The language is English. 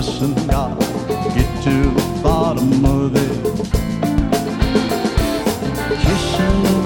listen, gotta get to the bottom of it. Kissing